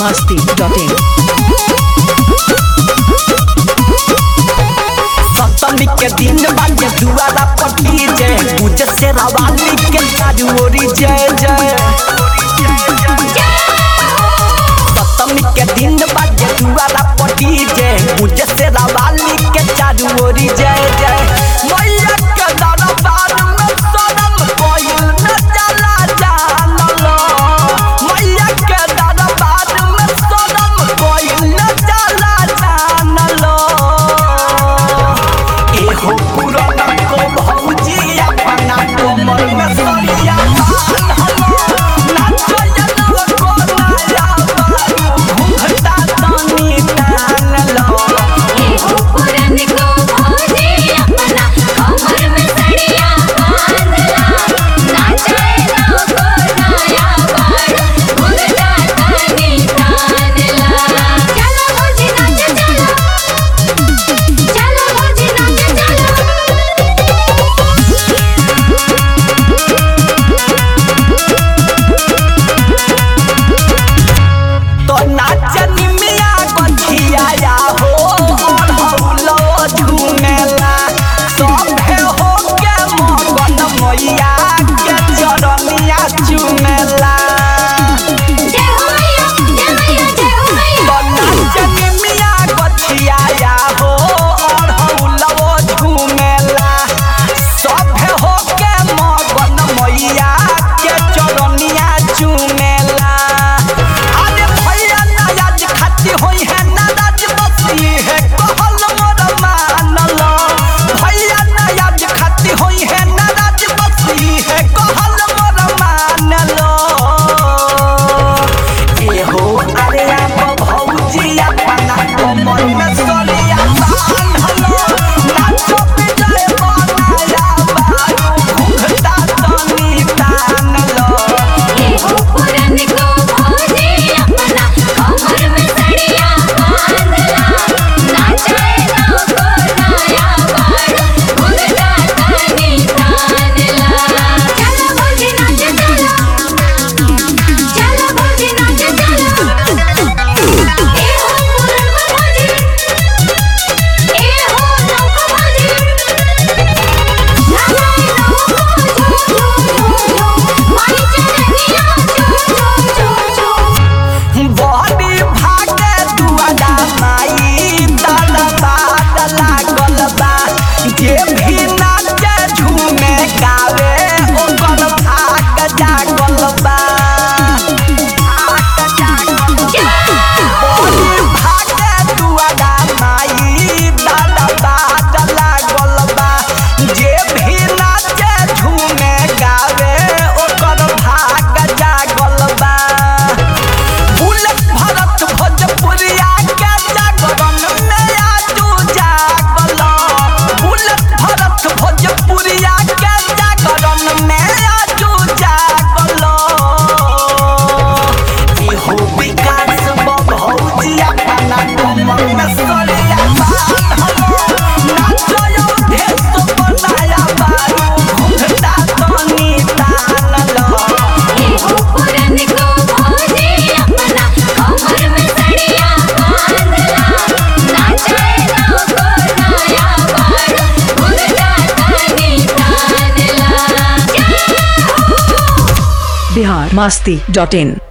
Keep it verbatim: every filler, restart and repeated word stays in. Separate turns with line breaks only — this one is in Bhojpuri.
Masti dot in.
सप्तमी के दिन बाजे दुआरा पटी जय पूज से रवाली के चारू ओरी जय जय। सप्तमी के दिन बाजे दुआरा पटी जय पूज से रवाली के चारू ओरी जय जय। मैया के दरबार में सनम कोइल न चला जानलो। मैया के दरबार में सनम कोइल न चला जानलो। एहो पुराना को भौजी अपना कोमर में सरिया बांधलो। नाचो जनवा को नया बारू घुंघटा तनी तानलो।
एहो पुरान को भौजी अपना कोमर में सरिया बांधला। नाचो जनवा को नया बारू घुंघटा तनी तानला। चलो भौजी नाच चलो, चलो भौजी नाच चलो।
तो नाचनी मिया कथिया हो और हौलो झूमेला। सभे हो के मगन मैया के चरनिया चुमेला।
जय हो मैया, जय मैया, जय हो मैया।
तो नाचनी मिया कथिया हो और हौलो झूमेला। सभे हो के मगन मैया के चरनिया चुमेला। अरे भैया नाराज खाती होई है नाराज बसी है कहल मोर मानलो। भैया नाराज खाती होई है नाराज बसी है कहल मोर मानलो। एहो अरे आप भौजी अपना कोमर में सरिया बांधलो। नाचो विजय बनाया बारू घुंघटा तनी तानलो।
एहो पुरान को भौजी अपना कोमर में सरिया बांधला। नाचो जनवा को नया बारू घुंघटा तनी तानला। चलो भौजी नाच चलो, चलो भौजी नाच चलो। एहो पुरान को भौजी, एहो नौ को भौजी। नाचो जनवा को झूम झूम झूम माई चरनिया झूम झूम झूम।
बड़ी भागे दुआरा माई दरबार लागल बा। जे भी नाचे झूमे गावे ओकर भाग जागल बा। बड़ी भागे दुआरा माई दरबार लागल बा। जे भी नाचे झूमे गावे ओकर भाग जागल बा। बुलेट भरत भोजपुरिया के जागरण में आजू जागलो। बुलेट भरत भोजपुरिया के जागरण में आजू जागलो। एहो विकास भौजी अपना कोमर में सरिया बांधलो। नाचो यो भेष बनाया बारू घुंघटा तनी तानलो।
एहो पुरान को भौजी अपना कोमर में सरिया बांधला। नाचो जनवा को नया बारू घुंघटा तनी तानला।
बिहार मस्ती डॉट इन।